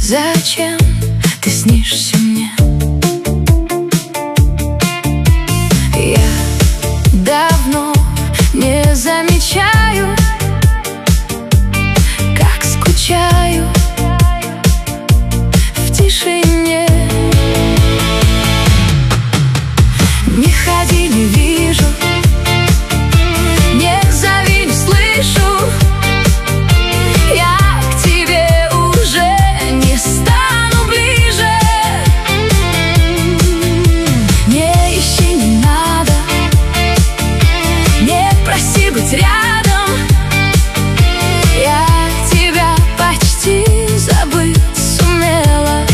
Зачем ты снишься мне? Я давно не замечаю, как скучаю в тишине. Не ходи, не вижу, не зови, не слышу. Я к тебе уже не стану ближе. Не ищи, не надо, не проси быть рядом. Я тебя почти забыть сумела.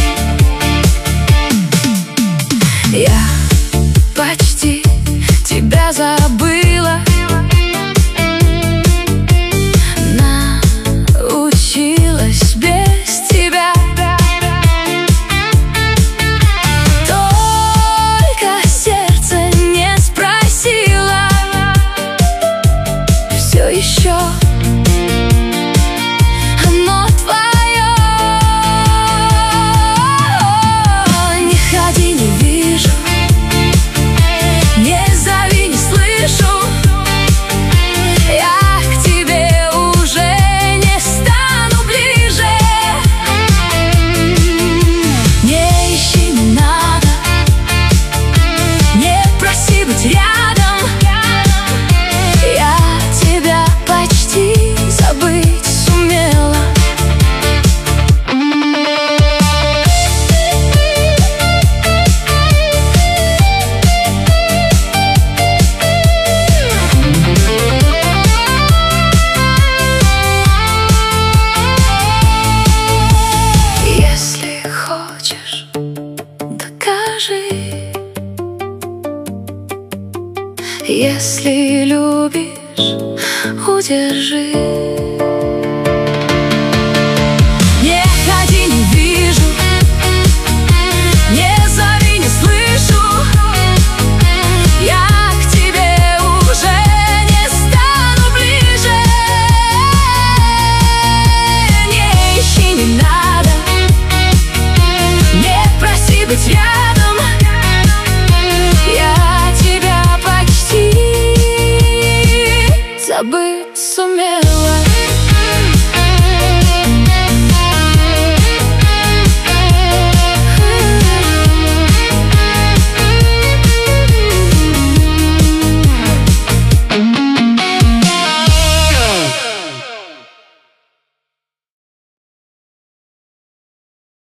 Я почти тебя забыла. Научилась без тебя. Только сердце не спросило. Все еще оно твое. Не ходи, не вижу, не зови, не слышу. Я к тебе уже не стану ближе. Не ищи, не надо, не проси быть рядом. Я тебя почти забыть сумела. Если хочешь, докажи. Если любишь, удержи. Не ходи, не вижу, не зови, не слышу. Я к тебе уже не стану ближе. Не ищи, не надо, не проси быть рядом. Я тебя почти забыла.